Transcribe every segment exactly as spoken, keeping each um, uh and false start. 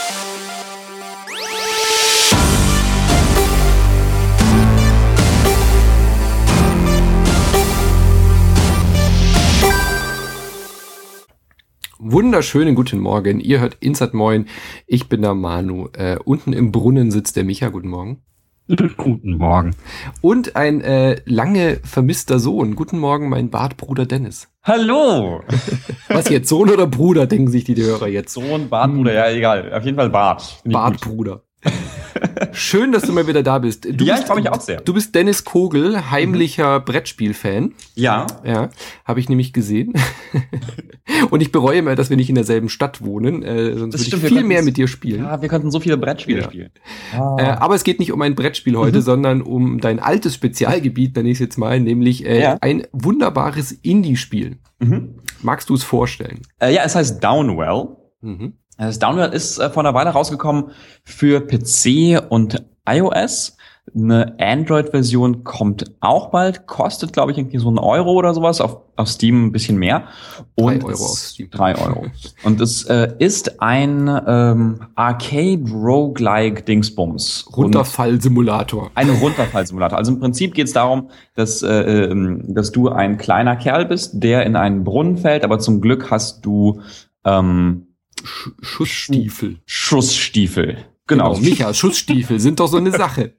Wunderschönen guten Morgen. Ihr hört Insert Moin. Ich bin der Manu. Äh, unten im Brunnen sitzt der Micha. Guten Morgen. Guten Morgen. Und ein äh, lange vermisster Sohn. Guten Morgen, mein Bartbruder Dennis. Hallo. Was jetzt, Sohn oder Bruder, denken sich die Hörer jetzt. Sohn, Bartbruder, ja egal. Auf jeden Fall Bart. Bartbruder. Schön, dass du mal wieder da bist. Du ja, bist, ich freue mich auch sehr. Du bist Dennis Kogel, heimlicher mhm. Brettspiel-Fan. Ja. Ja, habe ich nämlich gesehen. Und ich bereue mal, dass wir nicht in derselben Stadt wohnen. Äh, sonst würde ich viel mehr mit dir spielen. Ja, wir könnten so viele Brettspiele ja. spielen. Ah. Äh, aber es geht nicht um ein Brettspiel heute, mhm. sondern um dein altes Spezialgebiet, nenne ich es jetzt mal, nämlich äh, ja. ein wunderbares Indie-Spiel. Mhm. Magst du es vorstellen? Äh, ja, es heißt Downwell. Mhm. Das Downwell ist äh, vor einer Weile rausgekommen für P C und iOS. Eine Android-Version kommt auch bald, kostet, glaube ich, irgendwie so einen Euro oder sowas, auf, auf Steam ein bisschen mehr. Und drei Euro auf Steam. Drei Euro. Und es äh, ist ein ähm, Arcade-Roguelike-Dingsbums. Runterfall-Simulator. Ein Runterfall-Simulator. Also im Prinzip geht es darum, dass, äh, dass du ein kleiner Kerl bist, der in einen Brunnen fällt, aber zum Glück hast du ähm, Sch- Schussstiefel. Schussstiefel. Genau. genau. Micha, Schussstiefel sind doch so eine Sache.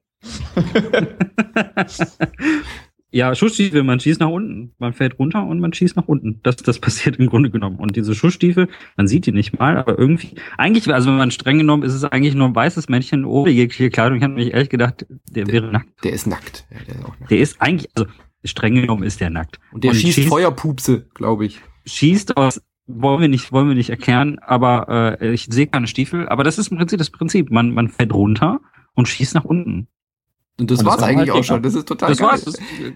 Ja, Schussstiefel, man schießt nach unten. Man fällt runter und man schießt nach unten. Das, das passiert im Grunde genommen. Und diese Schussstiefel, man sieht die nicht mal, aber irgendwie, eigentlich, also wenn man streng genommen, ist es eigentlich nur ein weißes Männchen ohne jegliche Kleidung. Ich habe mich ehrlich gedacht, der, der wäre nackt. Der ist nackt. Ja, der ist auch nackt. Der ist eigentlich, also streng genommen ist der nackt. Und der und schießt, schießt Feuerpupse, glaube ich. Schießt aus Wollen wir nicht, wollen wir nicht erklären, aber äh, ich sehe keine Stiefel. Aber das ist im Prinzip das Prinzip. Man, man fällt runter und schießt nach unten. Und das, und das war's eigentlich halt auch schon. Das ist total das geil. War's. Das,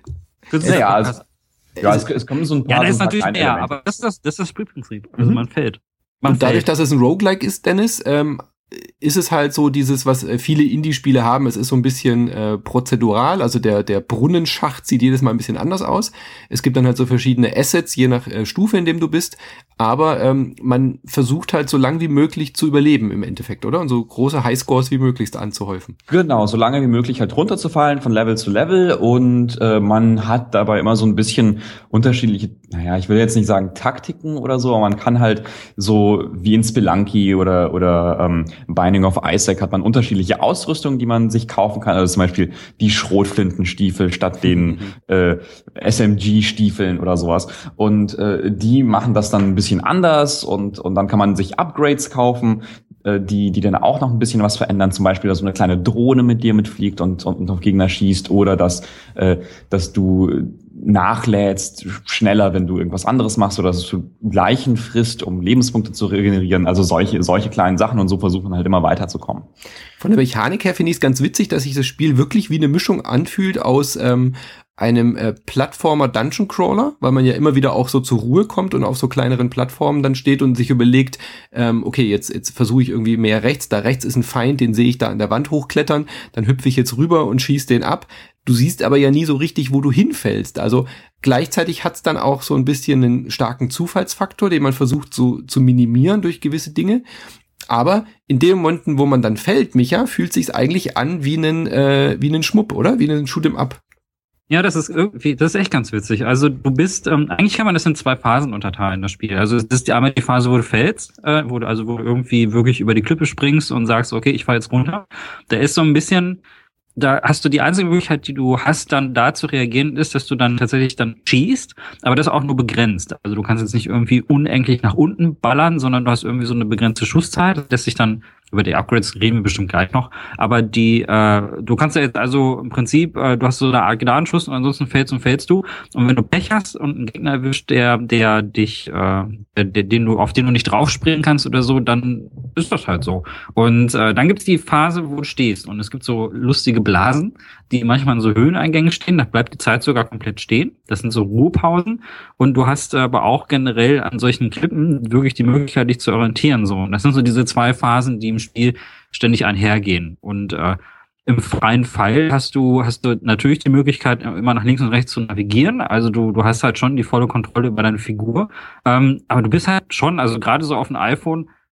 das ja, ja, also, ja es, es kommen so ein paar. Ja, das ist so natürlich mehr, Elemente. aber das ist das, das ist das Spielprinzip. Also mhm. man fällt. Man und dadurch, fällt. dass es ein Roguelike ist, Dennis, ähm, ist es halt so dieses, was viele Indie-Spiele haben, es ist so ein bisschen äh, prozedural, also der der Brunnenschacht sieht jedes Mal ein bisschen anders aus. Es gibt dann halt so verschiedene Assets, je nach äh, Stufe, in dem du bist, aber ähm, man versucht halt so lang wie möglich zu überleben im Endeffekt, oder? Und so große Highscores wie möglichst anzuhäufen. Genau, so lange wie möglich halt runterzufallen von Level zu Level und äh, man hat dabei immer so ein bisschen unterschiedliche, naja, ich will jetzt nicht sagen Taktiken oder so, aber man kann halt so wie in Spelunky oder oder ähm, Binding of Isaac hat man unterschiedliche Ausrüstungen, die man sich kaufen kann. Also zum Beispiel die Schrotflintenstiefel statt den mhm. äh, S M G-Stiefeln oder sowas. Und äh, die machen das dann ein bisschen anders und und dann kann man sich Upgrades kaufen, äh, die die dann auch noch ein bisschen was verändern. Zum Beispiel, dass so eine kleine Drohne mit dir mitfliegt und und, und auf Gegner schießt oder dass äh, dass du nachlädst schneller, wenn du irgendwas anderes machst oder dass du Leichen frisst, um Lebenspunkte zu regenerieren. Also solche solche kleinen Sachen und so versucht man halt immer weiterzukommen. Von der Mechanik her finde ich es ganz witzig, dass sich das Spiel wirklich wie eine Mischung anfühlt aus ähm, einem äh, Plattformer Dungeon Crawler, weil man ja immer wieder auch so zur Ruhe kommt und auf so kleineren Plattformen dann steht und sich überlegt, ähm, okay, jetzt jetzt versuche ich irgendwie mehr rechts, da rechts ist ein Feind, den sehe ich da an der Wand hochklettern, dann hüpfe ich jetzt rüber und schieße den ab. Du siehst aber ja nie so richtig, wo du hinfällst. Also gleichzeitig hat's dann auch so ein bisschen einen starken Zufallsfaktor, den man versucht so zu minimieren durch gewisse Dinge. Aber in den Momenten, wo man dann fällt, Micha, fühlt sich's eigentlich an wie einen äh, wie einen Schmupp, oder? Wie einen Shoot'em Up. Ja, das ist irgendwie, das ist echt ganz witzig. Also du bist, ähm, eigentlich kann man das in zwei Phasen unterteilen, das Spiel. Also das ist die, einmal die Phase, wo du fällst, äh, wo du also wo du irgendwie wirklich über die Klippe springst und sagst, okay, ich falle jetzt runter. Da ist so ein bisschen, da hast du die einzige Möglichkeit, die du hast, dann da zu reagieren, ist, dass du dann tatsächlich dann schießt, aber das auch nur begrenzt. Also du kannst jetzt nicht irgendwie unendlich nach unten ballern, sondern du hast irgendwie so eine begrenzte Schusszeit, das lässt sich dann, über die Upgrades reden wir bestimmt gleich noch, aber die, äh, du kannst ja jetzt also im Prinzip, äh, du hast so eine Art Gnadenschuss und ansonsten fällst und fällst du und wenn du Pech hast und einen Gegner erwischt, der, der dich, äh, der, den du, auf den du nicht draufspringen kannst oder so, dann ist das halt so. Und äh, dann gibt's die Phase, wo du stehst und es gibt so lustige Blasen, die manchmal in so Höheneingängen stehen, da bleibt die Zeit sogar komplett stehen. Das sind so Ruhepausen und du hast aber auch generell an solchen Klippen wirklich die Möglichkeit, dich zu orientieren. So, und das sind so diese zwei Phasen, die im Spiel ständig einhergehen. Und äh, im freien Fall hast du hast du natürlich die Möglichkeit, immer nach links und rechts zu navigieren. Also du du hast halt schon die volle Kontrolle über deine Figur. Ähm, aber du bist halt schon, also gerade so auf dem iPhone,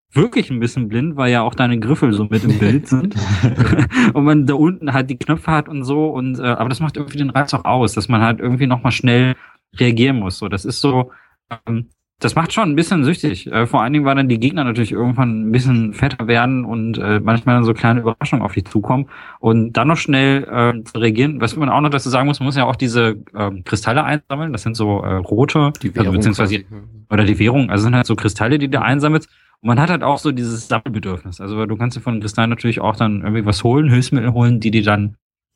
wirklich ein bisschen blind, weil ja auch deine Griffel so mit im Bild sind. Und man da unten halt die Knöpfe hat und so. Und äh, aber das macht irgendwie den Reiz auch aus, dass man halt irgendwie nochmal schnell reagieren muss. So, das ist so, ähm, das macht schon ein bisschen süchtig. Äh, vor allen Dingen, weil dann die Gegner natürlich irgendwann ein bisschen fetter werden und äh, manchmal dann so kleine Überraschungen auf dich zukommen. Und dann noch schnell äh, zu reagieren. Was man auch noch dazu sagen muss, man muss ja auch diese ähm, Kristalle einsammeln. Das sind so äh, rote, Die Währung also beziehungsweise quasi. oder die Währung, also sind halt so Kristalle, die du einsammelst. Und man hat halt auch so dieses Sammelbedürfnis. Also weil du kannst dir von den Kristallen natürlich auch dann irgendwie was holen, Hilfsmittel holen, die die dann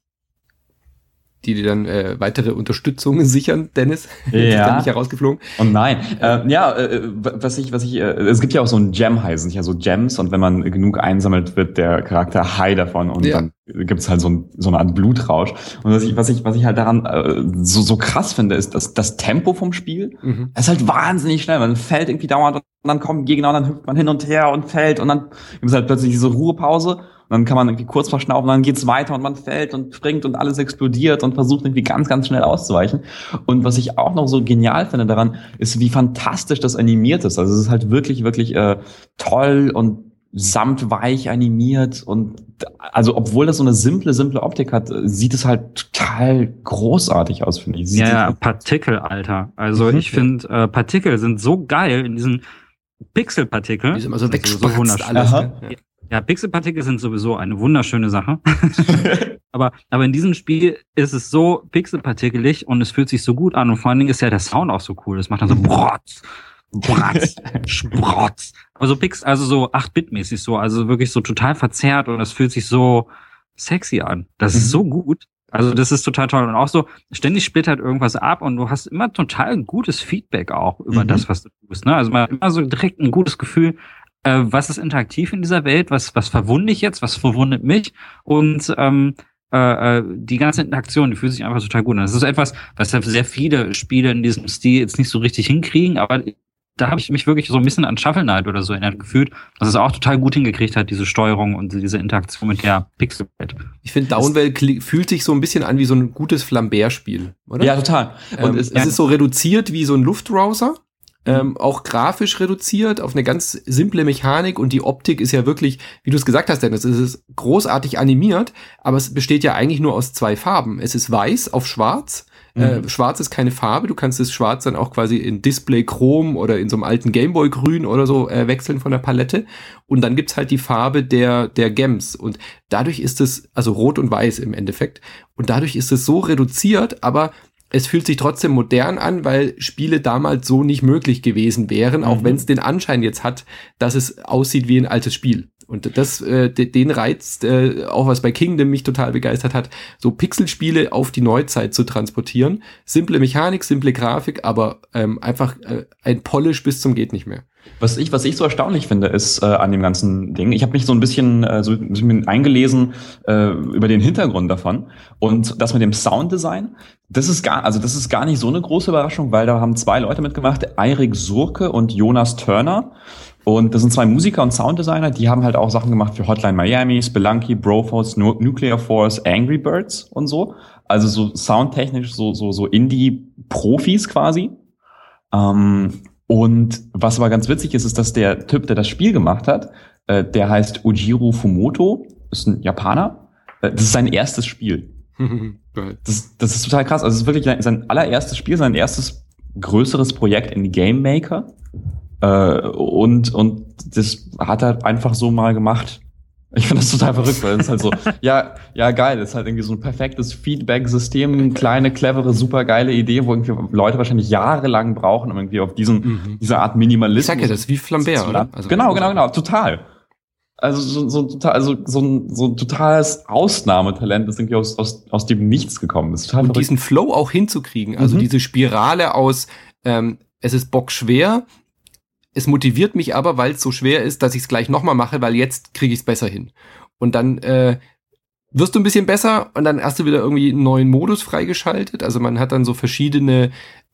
die dir dann äh, weitere Unterstützung sichern, Dennis. Ja. Ist dann nicht herausgeflogen. Und nein, äh, ja, äh, was ich, was ich, äh, es gibt ja auch so ein Gem heißen, ja so Gems, und wenn man genug einsammelt, wird der Charakter high davon und Ja. dann gibt's halt so, ein, so eine Art Blutrausch. Und was ich, was ich, was ich halt daran äh, so, so krass finde, ist, dass das Tempo vom Spiel, Mhm. es ist halt wahnsinnig schnell. Man fällt irgendwie dauernd und dann kommen Gegner und dann hüpft man hin und her und fällt und dann gibt es halt plötzlich diese Ruhepause. Und dann kann man irgendwie kurz verschnaufen, dann geht's weiter und man fällt und springt und alles explodiert und versucht irgendwie ganz, ganz schnell auszuweichen. Und was ich auch noch so genial finde daran, ist, wie fantastisch das animiert ist. Also es ist halt wirklich, wirklich äh, toll und samtweich animiert. Und also obwohl das so eine simple, simple Optik hat, sieht es halt total großartig aus, finde ich. Sieht ja, ja, sieht- Partikel, Alter. Also Mhm. ich finde, äh, Partikel sind so geil in diesen Pixelpartikel. Die sind immer so Das ist wegspratzt wunderschön. alles. Aha. Ne? Ja. Ja, Pixelpartikel sind sowieso eine wunderschöne Sache. aber, aber in diesem Spiel ist es so pixelpartikelig und es fühlt sich so gut an. Und vor allen Dingen ist ja der Sound auch so cool. Das macht dann so Brotz, Bratz, Sprotz. Also Pix, also so acht-Bit-mäßig so. Also wirklich so total verzerrt und es fühlt sich so sexy an. Das ist Mhm. so gut. Also das ist total toll. Und auch so, ständig splittert irgendwas ab und du hast immer total gutes Feedback auch über Mhm. das, was du tust. Ne? Also man hat immer so direkt ein gutes Gefühl, äh, was ist interaktiv in dieser Welt, was, was verwunde ich jetzt, was verwundet mich und ähm, äh, die ganze Interaktion, die fühlt sich einfach total gut an. Das ist etwas, was ja sehr viele Spiele in diesem Stil jetzt nicht so richtig hinkriegen, aber da habe ich mich wirklich so ein bisschen an Shovel Knight oder so erinnert gefühlt, dass es auch total gut hingekriegt hat, diese Steuerung und diese Interaktion mit der Pixelwelt. Ich finde, Downwell kli- fühlt sich so ein bisschen an wie so ein gutes Flambert-Spiel, oder? Ja, total. Und ähm, es, es ist so reduziert wie so ein Luftbrowser. Ähm, auch grafisch reduziert auf eine ganz simple Mechanik und die Optik ist ja wirklich, wie du es gesagt hast, Dennis, es ist großartig animiert, aber es besteht ja eigentlich nur aus zwei Farben. Es ist weiß auf schwarz. Mhm. Äh, schwarz ist keine Farbe, du kannst das Schwarz dann auch quasi in Display Chrom oder in so einem alten Gameboy Grün oder so äh, wechseln von der Palette und dann gibt's halt die Farbe der der Gems und dadurch ist es, also rot und weiß im Endeffekt, und dadurch ist es so reduziert, aber es fühlt sich trotzdem modern an, weil Spiele damals so nicht möglich gewesen wären, Mhm. auch wenn es den Anschein jetzt hat, dass es aussieht wie ein altes Spiel. Und das, äh, de- den Reiz, äh, auch was bei Kingdom mich total begeistert hat, so Pixelspiele auf die Neuzeit zu transportieren. Simple Mechanik, simple Grafik, aber ähm, einfach äh, ein Polish bis zum geht nicht mehr. Was ich, was ich so erstaunlich finde, ist äh, an dem ganzen Ding, ich habe mich so ein bisschen, äh, so ein bisschen eingelesen äh, über den Hintergrund davon und das mit dem Sounddesign, das ist gar, also das ist gar nicht so eine große Überraschung, weil da haben zwei Leute mitgemacht, Eirik Surke und Jonas Turner. Und das sind zwei Musiker und Sounddesigner, die haben halt auch Sachen gemacht für Hotline Miami, Spelunky, Broforce, Nu- Nuclear Force, Angry Birds und so. Also so soundtechnisch so so so Indie-Profis quasi. Ähm, und was aber ganz witzig ist, ist, dass der Typ, der das Spiel gemacht hat, äh, der heißt Ujiro Fumoto, ist ein Japaner. Äh, das ist sein erstes Spiel. Das, das ist total krass. Also es ist wirklich sein allererstes Spiel, sein erstes größeres Projekt in Game Maker. Äh, und, und das hat er einfach so mal gemacht. Ich finde das total verrückt, weil es ist halt so, ja, ja, geil, das ist halt irgendwie so ein perfektes Feedback-System, kleine, clevere, super geile Idee, wo irgendwie Leute wahrscheinlich jahrelang brauchen, um irgendwie auf diesen, Mhm. diese Art Minimalismus. Ich sag ja, das ist wie Flambert, oder? Also, genau, genau, genau, total. Also so, so total, also so ein, so ein totales Ausnahmetalent, das irgendwie aus, aus, aus dem Nichts gekommen ist. Total Und verrückt. diesen Flow auch hinzukriegen, also Mhm. diese Spirale aus, ähm, es ist bockschwer, es motiviert mich aber, weil es so schwer ist, dass ich es gleich nochmal mache, weil jetzt kriege ich es besser hin. Und dann äh, wirst du ein bisschen besser und dann hast du wieder irgendwie einen neuen Modus freigeschaltet. Also man hat dann so verschiedene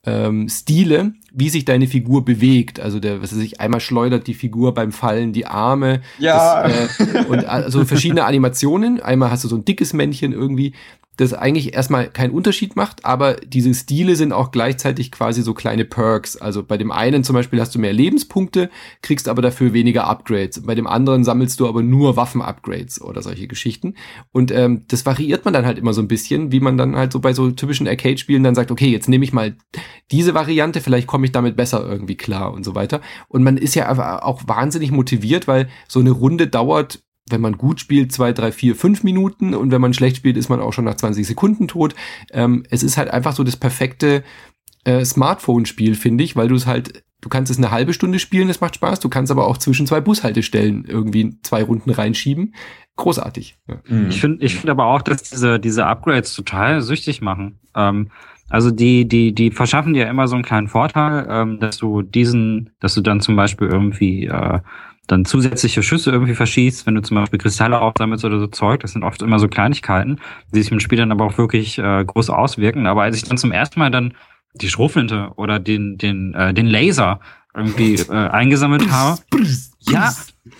ähm, Stile, wie sich deine Figur bewegt. Also der, was weiß ich, einmal schleudert die Figur beim Fallen die Arme. Ja. Das, äh, und also verschiedene Animationen. Einmal hast du so ein dickes Männchen irgendwie, das eigentlich erstmal keinen Unterschied macht, aber diese Stile sind auch gleichzeitig quasi so kleine Perks. Also bei dem einen zum Beispiel hast du mehr Lebenspunkte, kriegst aber dafür weniger Upgrades. Bei dem anderen sammelst du aber nur Waffen-Upgrades oder solche Geschichten. Und ähm, das variiert man dann halt immer so ein bisschen, wie man dann halt so bei so typischen Arcade-Spielen dann sagt, okay, jetzt nehme ich mal diese Variante, vielleicht komme ich damit besser irgendwie klar und so weiter. Und man ist ja aber auch wahnsinnig motiviert, weil so eine Runde dauert, wenn man gut spielt, zwei, drei, vier, fünf Minuten, und wenn man schlecht spielt, ist man auch schon nach zwanzig Sekunden tot. Ähm, es ist halt einfach so das perfekte äh, Smartphone-Spiel, finde ich, weil du es halt, du kannst es eine halbe Stunde spielen, es macht Spaß, du kannst aber auch zwischen zwei Bushaltestellen irgendwie zwei Runden reinschieben. Großartig. Ja. Ich finde ich finde aber auch, dass diese, diese Upgrades total süchtig machen. Ähm, also die, die, die verschaffen dir immer so einen kleinen Vorteil, ähm, dass du diesen, dass du dann zum Beispiel irgendwie äh, dann zusätzliche Schüsse irgendwie verschießt, wenn du zum Beispiel Kristalle aufsammelst oder so Zeug. Das sind oft immer so Kleinigkeiten, die sich im Spiel dann aber auch wirklich äh, groß auswirken. Aber als ich dann zum ersten Mal dann die Schrotflinte oder den den äh, den Laser irgendwie äh, eingesammelt habe, ja,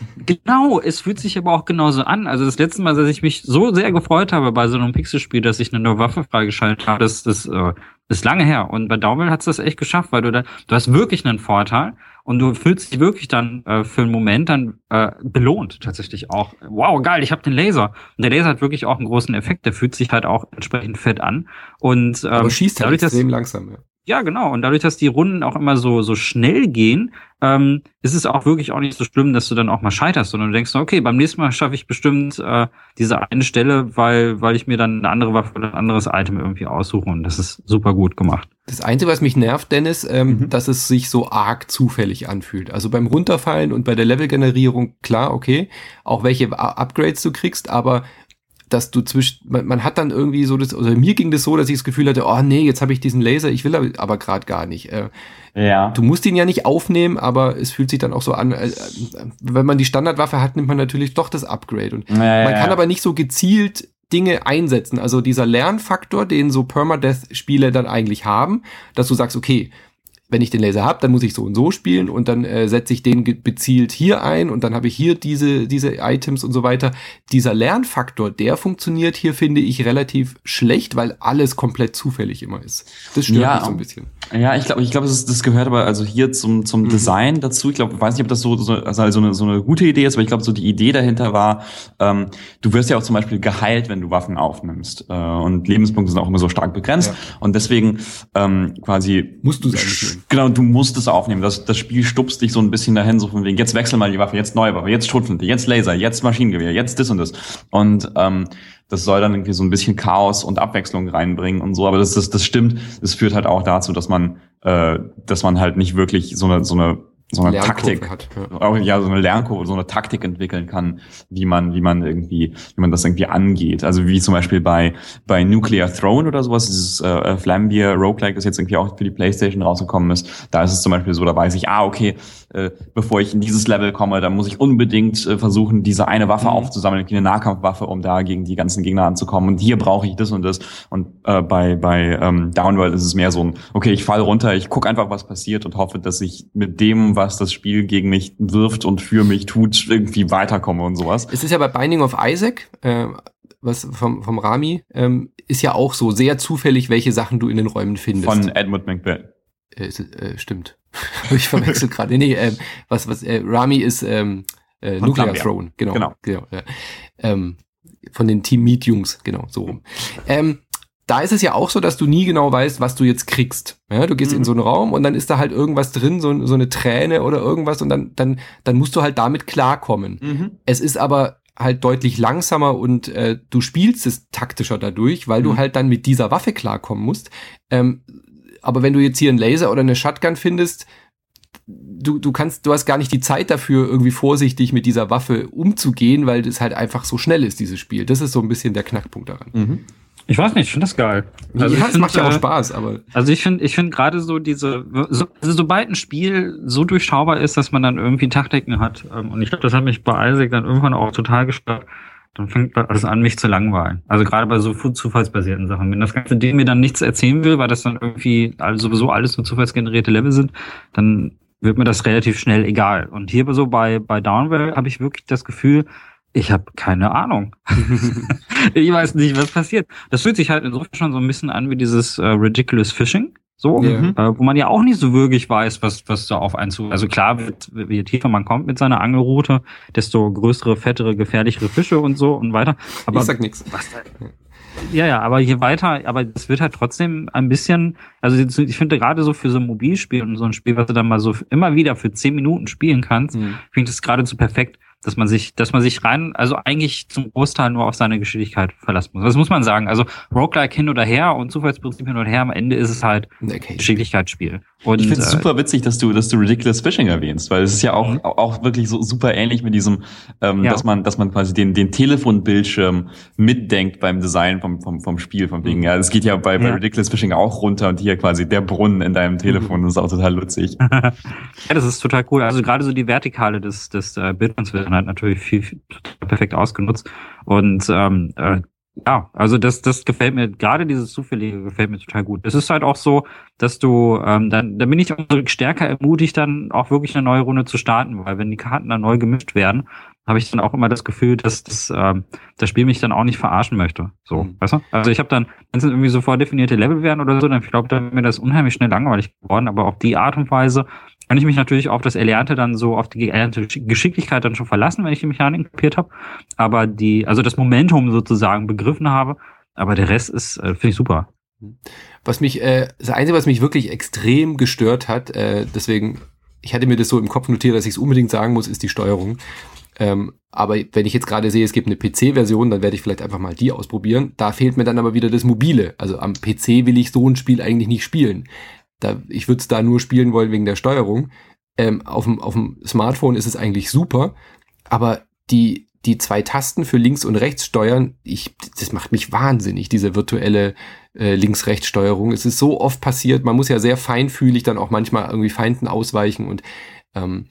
genau, es fühlt sich aber auch genauso an. Also das letzte Mal, dass ich mich so sehr gefreut habe bei so einem Pixelspiel, dass ich eine neue Waffe freigeschaltet habe, das, das äh, ist lange her. Und bei Downwell hat's das echt geschafft, weil du da, du hast wirklich einen Vorteil und du fühlst dich wirklich dann äh, für einen Moment dann äh, belohnt tatsächlich auch. Wow, geil, ich habe den Laser. Und der Laser hat wirklich auch einen großen Effekt, der fühlt sich halt auch entsprechend fett an. Und ähm, aber schießt halt dadurch, extrem dass, langsam, ja. Ja, genau. Und dadurch, dass die Runden auch immer so so schnell gehen, ähm, ist es auch wirklich auch nicht so schlimm, dass du dann auch mal scheiterst, sondern du denkst, okay, beim nächsten Mal schaffe ich bestimmt äh, diese eine Stelle, weil weil ich mir dann eine andere Waffe oder ein anderes Item irgendwie aussuche. Und das ist super gut gemacht. Das Einzige, was mich nervt, Dennis, ähm, Mhm. dass es sich so arg zufällig anfühlt. Also beim Runterfallen und bei der Levelgenerierung, klar, okay, auch welche U- Upgrades du kriegst, aber dass du zwischen, man, man hat dann irgendwie so das, oder mir ging das so, dass ich das Gefühl hatte, oh nee, jetzt habe ich diesen Laser, ich will aber, aber gerade gar nicht. Äh, Ja. du musst ihn ja nicht aufnehmen, aber es fühlt sich dann auch so an, äh, äh, wenn man die Standardwaffe hat, nimmt man natürlich doch das Upgrade. Und Ja, ja, man kann ja. aber nicht so gezielt Dinge einsetzen. Also dieser Lernfaktor, den so Permadeath-Spiele dann eigentlich haben, dass du sagst, okay, wenn ich den Laser habe, dann muss ich so und so spielen und dann äh, setze ich den ge- bezielt hier ein und dann habe ich hier diese diese Items und so weiter. Dieser Lernfaktor, der funktioniert hier, finde ich, relativ schlecht, weil alles komplett zufällig immer ist. Das stört Ja, mich so ein bisschen. Ja, ich glaube, ich glaube, das, das gehört aber also hier zum zum Mhm. Design dazu. Ich glaube, ich weiß nicht, ob das so so, also eine so eine gute Idee ist, aber ich glaube, so die Idee dahinter war, ähm, du wirst ja auch zum Beispiel geheilt, wenn du Waffen aufnimmst, äh, und Lebenspunkte sind auch immer so stark begrenzt Ja. und deswegen ähm, quasi Musst du es eigentlich nehmen. Genau, du musst es aufnehmen. Das, das Spiel stupst dich so ein bisschen dahin, so von wegen, jetzt wechsel mal die Waffe, jetzt neue Waffe, jetzt Schrotflinte, jetzt Laser, jetzt Maschinengewehr, jetzt das und das. Und ähm, das soll dann irgendwie so ein bisschen Chaos und Abwechslung reinbringen und so. Aber das, das, das stimmt. Es führt halt auch dazu, dass man, äh, dass man halt nicht wirklich so eine, so eine, so eine Lernkurve Taktik hat, ja. auch ja so eine Lernkurve, so eine Taktik entwickeln kann, wie man, wie man irgendwie, wie man das irgendwie angeht. Also wie zum Beispiel bei bei Nuclear Throne oder sowas, dieses äh, Flambeer Roguelike, das jetzt irgendwie auch für die PlayStation rausgekommen ist. Da ist es zum Beispiel so, da weiß ich, ah okay, äh, bevor ich in dieses Level komme, dann muss ich unbedingt äh, versuchen, diese eine Waffe Mhm. aufzusammeln, irgendwie eine Nahkampfwaffe, um da gegen die ganzen Gegner anzukommen. Und hier brauche ich das und das. Und äh, bei bei ähm, Downworld ist es mehr so ein, okay, ich fall runter, ich guck einfach, was passiert und hoffe, dass ich mit dem, was das Spiel gegen mich wirft und für mich tut, irgendwie weiterkomme und sowas. Es ist ja bei Binding of Isaac, äh, was vom, vom Rami, ähm, ist ja auch so sehr zufällig, welche Sachen du in den Räumen findest. Von Edmund McBell. Äh, ist, äh, stimmt. Ich verwechsel gerade. Nee, äh, was, was, äh, Rami ist ähm, äh, Von Nuclear Flambeer. Throne, genau. Genau. genau ja. ähm, von den Team Meat Jungs, genau, so rum. Ähm, da ist es ja auch so, dass du nie genau weißt, was du jetzt kriegst. Ja, du gehst Mhm. in so einen Raum und dann ist da halt irgendwas drin, so, so eine Träne oder irgendwas und dann, dann, dann musst du halt damit klarkommen. Mhm. Es ist aber halt deutlich langsamer und äh, du spielst es taktischer dadurch, weil du Mhm. halt dann mit dieser Waffe klarkommen musst. Ähm, aber wenn du jetzt hier einen Laser oder eine Shotgun findest, du, du kannst, du hast gar nicht die Zeit dafür, irgendwie vorsichtig mit dieser Waffe umzugehen, weil das halt einfach so schnell ist, dieses Spiel. Das ist so ein bisschen der Knackpunkt daran. Mhm. Ich weiß nicht, ich finde das geil. Also ja, ich es find, macht ja auch äh, Spaß, aber Also ich finde, ich finde gerade so diese, so, also sobald ein Spiel so durchschaubar ist, dass man dann irgendwie Taktiken hat, ähm, und ich glaube, das hat mich bei Isaac dann irgendwann auch total gestört, dann fängt das an, mich zu langweilen. Also gerade bei so zufallsbasierten Sachen. Wenn das ganze Ding mir dann nichts erzählen will, weil das dann irgendwie also sowieso alles nur zufallsgenerierte Level sind, dann wird mir das relativ schnell egal. Und hier so bei bei Downwell habe ich wirklich das Gefühl, ich habe keine Ahnung. Ich weiß nicht, was passiert. Das fühlt sich halt insofern schon so ein bisschen an wie dieses äh, Ridiculous Fishing. So, Ja. äh, wo man ja auch nicht so wirklich weiß, was was da auf einen zu. Also klar, wird, je tiefer man kommt mit seiner Angelroute, desto größere, fettere, gefährlichere Fische und so und weiter. Aber Ich sag nix. was, ja, ja, aber je weiter, aber es wird halt trotzdem ein bisschen, also ich finde gerade so für so ein Mobilspiel und so ein Spiel, was du dann mal so immer wieder für zehn Minuten spielen kannst, Mhm. finde ich das geradezu perfekt, dass man sich, dass man sich rein, also eigentlich zum Großteil nur auf seine Geschicklichkeit verlassen muss. Das muss man sagen. Also Roguelike hin oder her und Zufallsprinzip hin oder her, am Ende ist es halt Okay. Geschicklichkeitsspiel. Und, Ich finde es äh, super witzig, dass du, dass du Ridiculous Fishing erwähnst, weil es ist ja auch, Mhm. auch wirklich so super ähnlich mit diesem, ähm, Ja. dass man, dass man quasi den, den Telefonbildschirm mitdenkt beim Design vom, vom, vom Spiel, vom Ding. Ja, es geht ja bei, bei Ja. Ridiculous Fishing auch runter und hier quasi der Brunnen in deinem Telefon, das ist auch total lustig. Ja, das ist total cool. Also gerade so die Vertikale des, des äh, Bildschirms wird dann halt natürlich viel, viel total perfekt ausgenutzt. Und ähm, äh, ja, also das, das gefällt mir, gerade dieses Zufällige gefällt mir total gut. Es ist halt auch so, dass du, ähm, dann, dann bin ich umso stärker ermutigt, dann auch wirklich eine neue Runde zu starten, weil wenn die Karten dann neu gemischt werden, habe ich dann auch immer das Gefühl, dass das, ähm, das Spiel mich dann auch nicht verarschen möchte. So, Mhm. weißt du? Also ich habe dann, wenn es irgendwie so vordefinierte Level wären oder so, dann ich glaube, dann wäre mir das unheimlich schnell langweilig geworden, aber auf die Art und Weise kann ich mich natürlich auf das Erlernte dann so, auf die erlernte Geschicklichkeit dann schon verlassen, wenn ich die Mechanik kapiert habe. Aber die, also das Momentum sozusagen begriffen habe. Aber der Rest ist, äh, finde ich super. Was mich, äh, das Einzige, was mich wirklich extrem gestört hat, äh, deswegen, ich hatte mir das so im Kopf notiert, dass ich es unbedingt sagen muss, ist die Steuerung. Ähm, aber wenn ich jetzt gerade sehe, es gibt eine P C-Version, dann werde ich vielleicht einfach mal die ausprobieren. Da fehlt mir dann aber wieder das Mobile. Also am P C will ich so ein Spiel eigentlich nicht spielen. Da, ich würde es da nur spielen wollen wegen der Steuerung. Ähm, auf dem, auf dem Smartphone ist es eigentlich super, aber die, die zwei Tasten für links und rechts steuern, ich, das macht mich wahnsinnig, diese virtuelle äh, Links-Rechts-Steuerung. Es ist so oft passiert, man muss ja sehr feinfühlig dann auch manchmal irgendwie Feinden ausweichen und ähm,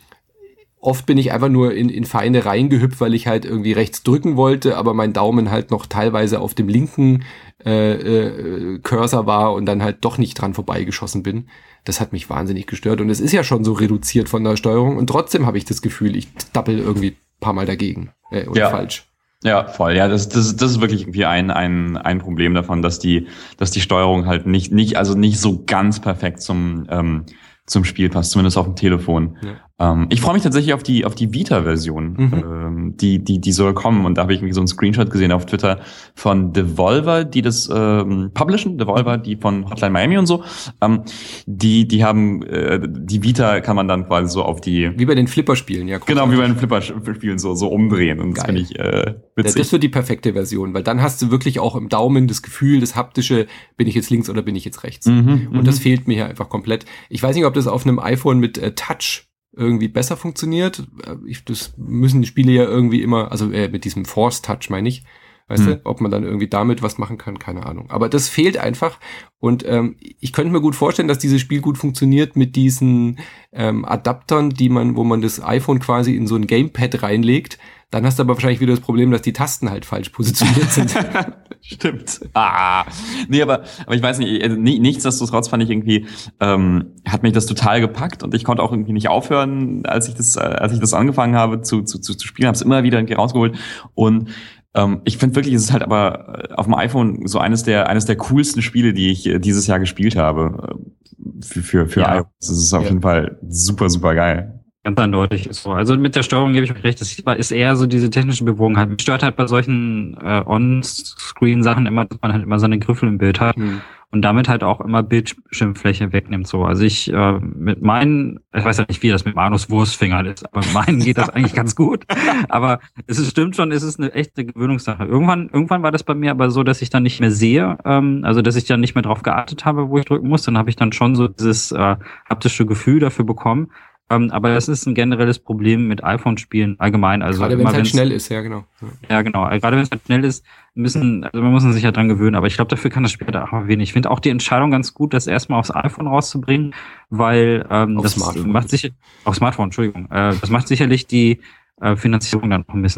oft bin ich einfach nur in, in Feinde reingehüpft, weil ich halt irgendwie rechts drücken wollte, aber mein Daumen halt noch teilweise auf dem linken äh, äh, Cursor war und dann halt doch nicht dran vorbeigeschossen bin. Das hat mich wahnsinnig gestört und es ist ja schon so reduziert von der Steuerung und trotzdem habe ich das Gefühl, ich dappel irgendwie ein paar Mal dagegen äh, und Ja. falsch. Ja, voll. Ja, das, das, das ist wirklich irgendwie ein, ein, ein Problem davon, dass die, dass die Steuerung halt nicht, nicht, also nicht so ganz perfekt zum, ähm, zum Spiel passt, zumindest auf dem Telefon. Ja. Ähm, ich freue mich tatsächlich auf die, auf die Vita-Version, Mhm. ähm, die, die, die soll kommen. Und da habe ich irgendwie so einen Screenshot gesehen auf Twitter von Devolver, die das ähm, publishen, Devolver, die von Hotline Miami und so. Ähm, die, die haben, äh, die Vita kann man dann quasi so auf die, Wie bei den Flipper-Spielen, ja. genau, wie bei den Flipper-Spielen so, so umdrehen. Und das Geil. finde ich äh, Ja, witzig. das wird die perfekte Version, weil dann hast du wirklich auch im Daumen das Gefühl, das haptische, bin ich jetzt links oder bin ich jetzt rechts. Mhm, Und das fehlt mir hier einfach komplett. Ich weiß nicht, ob das auf einem iPhone mit äh, Touch irgendwie besser funktioniert. Äh, Ich, das müssen die Spiele ja irgendwie immer, also äh, mit diesem Force Touch meine ich. Weißt Hm. du, ob man dann irgendwie damit was machen kann, keine Ahnung. Aber das fehlt einfach. Und ähm, ich könnte mir gut vorstellen, dass dieses Spiel gut funktioniert mit diesen ähm, Adaptern, die man, wo man das iPhone quasi in so ein Gamepad reinlegt. Dann hast du aber wahrscheinlich wieder das Problem, dass die Tasten halt falsch positioniert sind. Stimmt. Ah. Nee, aber, aber ich weiß nicht, also, ni- nichtsdestotrotz fand ich irgendwie, ähm, hat mich das total gepackt und ich konnte auch irgendwie nicht aufhören, als ich das, äh, als ich das angefangen habe zu, zu, zu, zu spielen, habe es immer wieder irgendwie rausgeholt und ähm, ich finde wirklich, es ist halt aber äh, auf dem iPhone so eines der, eines der coolsten Spiele, die ich äh, dieses Jahr gespielt habe. Äh, für, für, für Ja. iOS. Das ist auf Ja. jeden Fall super, super geil. Ganz eindeutig ist so. Also mit der Steuerung gebe ich euch recht, das ist eher so diese technische Bewogenheit. Mich stört halt bei solchen äh, On-Screen-Sachen immer, dass man halt immer seine Griffel im Bild hat Hm. und damit halt auch immer Bildschirmfläche wegnimmt. So, also ich äh, mit meinen, ich weiß ja nicht, wie das mit Manus Wurstfingern ist, aber mit meinen geht das eigentlich ganz gut. Aber es ist, stimmt schon, es ist eine echte Gewöhnungssache. Irgendwann, irgendwann war das bei mir aber so, dass ich dann nicht mehr sehe, ähm, also dass ich dann nicht mehr drauf geachtet habe, wo ich drücken muss. Dann habe ich dann schon so dieses äh, haptische Gefühl dafür bekommen. Um, aber das ist ein generelles Problem mit iPhone-Spielen allgemein. Also Gerade wenn immer es halt wenn's- schnell ist, ja genau. Ja. Ja, genau. Gerade wenn es halt schnell ist, müssen, also man muss sich ja dran gewöhnen. Aber ich glaube, dafür kann das Spiel da auch wenig. Ich finde auch die Entscheidung ganz gut, das erstmal aufs iPhone rauszubringen, weil ähm, Aufs das Smartphone. macht sicher, aufs Smartphone, Entschuldigung, äh, das macht sicherlich die äh, Finanzierung dann noch ein bisschen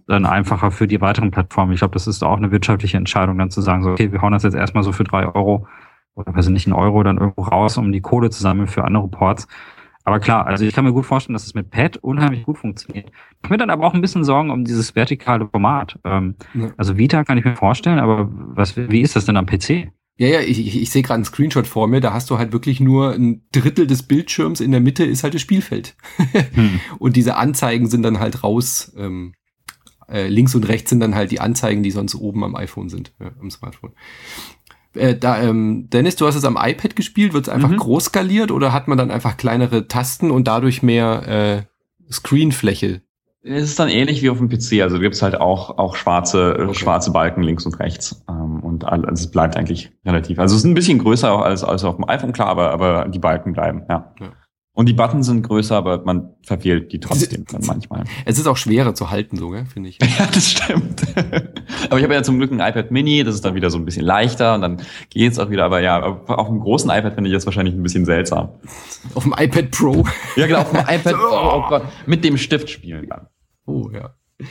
dann einfacher für die weiteren Plattformen. Ich glaube, das ist auch eine wirtschaftliche Entscheidung, dann zu sagen, so, okay, wir hauen das jetzt erstmal so für drei Euro oder weiß ich nicht, einen Euro dann irgendwo raus, um die Kohle zu sammeln für andere Ports. Aber klar, also ich kann mir gut vorstellen, dass es mit Pad unheimlich gut funktioniert. Ich mir dann aber auch ein bisschen Sorgen um dieses vertikale Format. Ähm, ja. Also Vita kann ich mir vorstellen, aber was, wie ist das denn am P C? Ja, ja, ich, ich, ich sehe gerade einen Screenshot vor mir, da hast du halt wirklich nur ein Drittel des Bildschirms, in der Mitte ist halt das Spielfeld. hm. Und diese Anzeigen sind dann halt raus, ähm, äh, links und rechts sind dann halt die Anzeigen, die sonst oben am iPhone sind, ja, am Smartphone. Äh, da, ähm, Dennis, du hast es am iPad gespielt, wird es einfach mhm. groß skaliert oder hat man dann einfach kleinere Tasten und dadurch mehr äh, Screenfläche? Es ist dann ähnlich wie auf dem P C, also gibt es halt auch auch schwarze okay. schwarze Balken links und rechts ähm, und also es bleibt eigentlich relativ, also es ist ein bisschen größer auch als als auf dem iPhone, klar, aber aber die Balken bleiben, ja. ja. Und die Buttons sind größer, aber man verfehlt die trotzdem dann manchmal. Es ist auch schwerer zu halten, so, gell, finde ich. Ja, das stimmt. Aber ich habe ja zum Glück ein iPad Mini, das ist dann wieder so ein bisschen leichter und dann geht's auch wieder. Aber ja, auf einem großen iPad finde ich das wahrscheinlich ein bisschen seltsam. Auf dem iPad Pro? Ja, genau, auf dem iPad Pro. Oh Gott, mit dem Stift spielen kann. Oh, ja.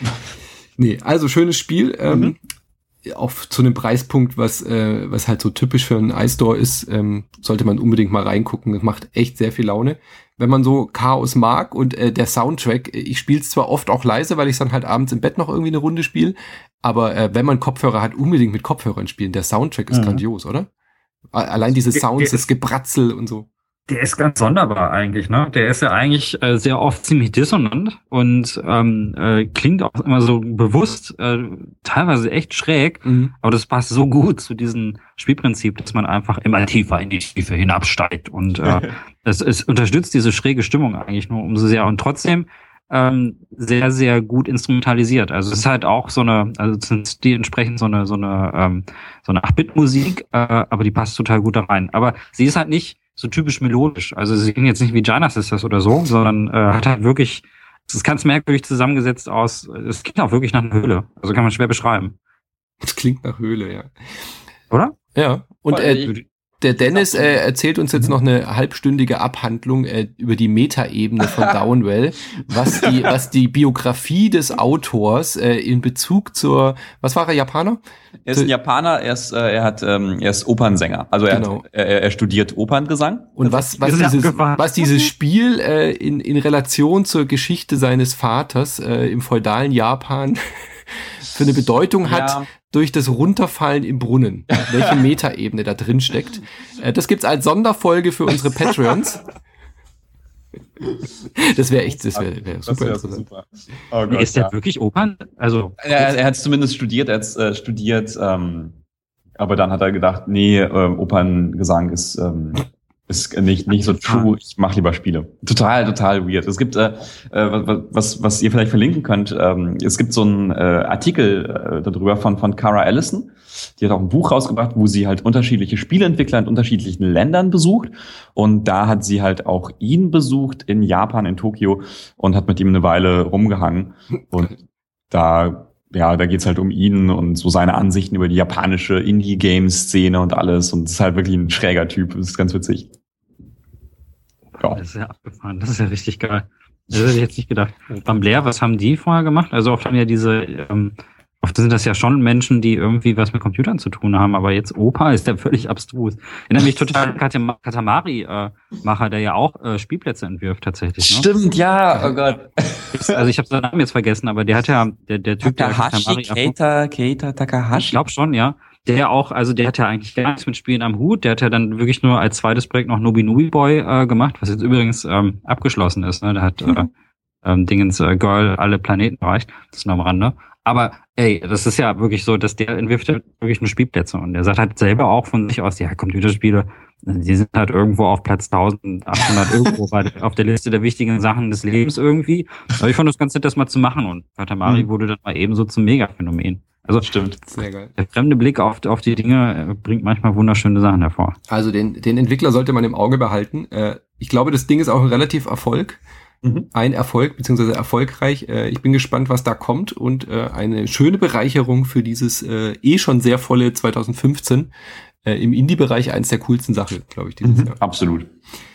Nee, also schönes Spiel. Ähm, mhm. Auch zu einem Preispunkt, was äh, was halt so typisch für einen iStore ist, ähm, sollte man unbedingt mal reingucken. Das macht echt sehr viel Laune. Wenn man so Chaos mag und äh, der Soundtrack, ich spiele es zwar oft auch leise, weil ich dann halt abends im Bett noch irgendwie eine Runde spiele, aber äh, wenn man Kopfhörer hat, unbedingt mit Kopfhörern spielen. Der Soundtrack ist mhm. grandios, oder? Allein diese Sounds, das Gebratzel und so. Der ist ganz sonderbar eigentlich, ne? Der ist ja eigentlich äh, sehr oft ziemlich dissonant und ähm, äh, klingt auch immer so bewusst, äh, teilweise echt schräg, mhm. aber das passt so gut zu diesem Spielprinzip, dass man einfach immer tiefer in die Tiefe hinabsteigt und äh, es, es unterstützt diese schräge Stimmung eigentlich nur umso sehr und trotzdem ähm, sehr, sehr gut instrumentalisiert. Also es ist halt auch so eine, also sind die entsprechend so eine, so eine, ähm, so eine acht-Bit-Musik, äh, aber die passt total gut da rein. Aber sie ist halt nicht so typisch melodisch. Also sie klingt jetzt nicht wie Giana Sisters oder so, sondern äh, hat halt wirklich, es ist ganz merkwürdig zusammengesetzt aus, es klingt auch wirklich nach einer Höhle. Also kann man schwer beschreiben. Es klingt nach Höhle, ja. Oder? Ja. Und äh, der Dennis äh, erzählt uns jetzt noch eine halbstündige Abhandlung äh, über die Metaebene von Downwell, was die was die Biografie des Autors äh, in Bezug zur, was war er, Japaner? Er ist ein Japaner, er ist äh, er hat ähm, er ist Opernsänger, also er, genau. hat, er, er studiert Operngesang. Und was was dieses was dieses Spiel äh, in in Relation zur Geschichte seines Vaters äh, im feudalen Japan für eine Bedeutung hat, ja. durch das Runterfallen im Brunnen, welche Metaebene da drin steckt. Äh, das gibt's als Sonderfolge für unsere Patreons. Das wäre echt, das wäre wär super. Das wär super. Oh Gott, ist der ja. wirklich Opern? Also er, er hat zumindest studiert, er hat äh, studiert, ähm, aber dann hat er gedacht, nee, äh, Operngesang ist ähm, ist nicht nicht so true. Ich mache lieber Spiele. Total, total weird. Es gibt äh, was was ihr vielleicht verlinken könnt. Ähm, es gibt so einen äh, Artikel äh, darüber von von Cara Allison. Die hat auch ein Buch rausgebracht, wo sie halt unterschiedliche Spieleentwickler in unterschiedlichen Ländern besucht. Und da hat sie halt auch ihn besucht in Japan, in Tokio und hat mit ihm eine Weile rumgehangen. Und da ja, da geht's halt um ihn und so seine Ansichten über die japanische Indie-Game-Szene und alles. Und es ist halt wirklich ein schräger Typ. Das ist ganz witzig. Ja. Das ist ja abgefahren. Das ist ja richtig geil. Das hätte ich jetzt nicht gedacht. Beim Blair, was haben die vorher gemacht? Also oft haben ja diese, ähm, oft sind das ja schon Menschen, die irgendwie was mit Computern zu tun haben. Aber jetzt Opa ist ja völlig abstrus. Erinnert mich total an Katamari-Macher, der ja auch äh, Spielplätze entwirft tatsächlich. Ne? Stimmt, ja. Oh Gott. Also ich habe seinen Namen jetzt vergessen, aber der hat ja, der, der Typ, Takahashi, der Keita, Keita Takahashi. Ich glaube schon, ja. Der auch, also der hat ja eigentlich gar nichts mit Spielen am Hut. Der hat ja dann wirklich nur als zweites Projekt noch Nobi Nobi Boy äh, gemacht, was jetzt übrigens ähm, abgeschlossen ist. Ne? Der hat äh, ähm, Dingens äh, Girl alle Planeten erreicht. Das ist nur am Rande. Aber ey, das ist ja wirklich so, dass der entwirft ja wirklich nur Spielplätze. Und der sagt halt selber auch von sich aus, ja, Computerspiele, die sind halt irgendwo auf Platz eintausendachthundert irgendwo bei, auf der Liste der wichtigen Sachen des Lebens irgendwie. Aber ich fand das ganz nett, das mal zu machen. Und Katamari mhm. wurde dann mal ebenso zum Mega-Phänomen. Also stimmt, sehr geil. Der fremde Blick auf, auf die Dinge bringt manchmal wunderschöne Sachen hervor. Also den, den Entwickler sollte man im Auge behalten. Äh, ich glaube, das Ding ist auch ein relativ Erfolg. Mhm. Ein Erfolg, beziehungsweise erfolgreich. Äh, ich bin gespannt, was da kommt und äh, eine schöne Bereicherung für dieses äh, eh schon sehr volle zwanzig fünfzehn. Äh, im Indie-Bereich eins der coolsten Sachen, glaube ich, dieses mhm. Jahr. Absolut.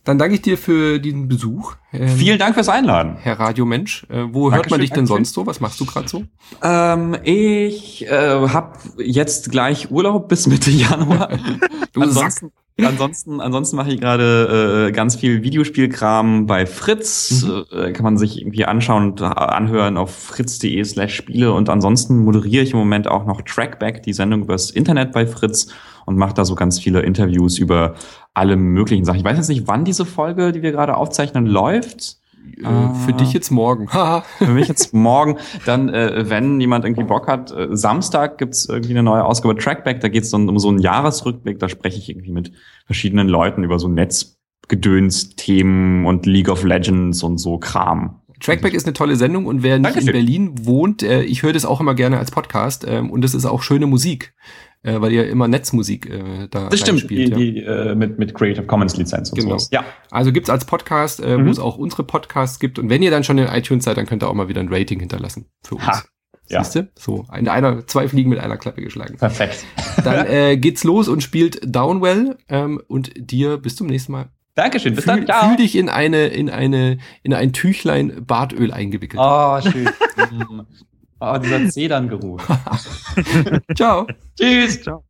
Dann danke ich dir für diesen Besuch. Ähm, Vielen Dank fürs Einladen. Herr Radiomensch. Äh, wo Dankeschön, hört man dich denn Dankeschön. sonst so? Was machst du gerade so? Ähm, ich äh, habe jetzt gleich Urlaub bis Mitte Januar. du ansonsten, ansonsten, ansonsten mache ich gerade äh, ganz viel Videospielkram bei Fritz. Mhm. Äh, kann man sich irgendwie anschauen und anhören auf fritz.de slash Spiele. Und ansonsten moderiere ich im Moment auch noch Trackback, die Sendung übers Internet bei Fritz. Und mache da so ganz viele Interviews über alle möglichen Sachen. Ich weiß jetzt nicht, wann diese Folge, die wir gerade aufzeichnen, läuft. Äh, für dich jetzt morgen. Für mich jetzt morgen. Dann, äh, wenn jemand irgendwie Bock hat, äh, Samstag gibt's irgendwie eine neue Ausgabe Trackback. Da geht's dann um so einen Jahresrückblick. Da spreche ich irgendwie mit verschiedenen Leuten über so Netzgedöns-Themen und League of Legends und so Kram. Trackback ist eine tolle Sendung und wer nicht Dankeschön. in Berlin wohnt, äh, ich höre das auch immer gerne als Podcast ähm, und das ist auch schöne Musik, äh, weil ihr immer Netzmusik äh, da Das stimmt, spielt, die, die, äh, mit, mit Creative Commons Lizenz und genau. so. Ja. Also gibt's als Podcast, äh, Mhm. wo es auch unsere Podcasts gibt und wenn ihr dann schon in iTunes seid, dann könnt ihr auch mal wieder ein Rating hinterlassen für uns. Ha. Ja. Siehst du? So, in einer, zwei Fliegen mit einer Klappe geschlagen. Perfekt. Dann äh, geht's los und spielt Downwell ähm, und dir bis zum nächsten Mal. Dankeschön, bis Fühl, dann. Ciao. Fühl dich in eine, in eine, in ein Tüchlein Bartöl eingewickelt. Oh, schön. Oh, dieser Zederngeruch. Ciao. Tschüss. Ciao.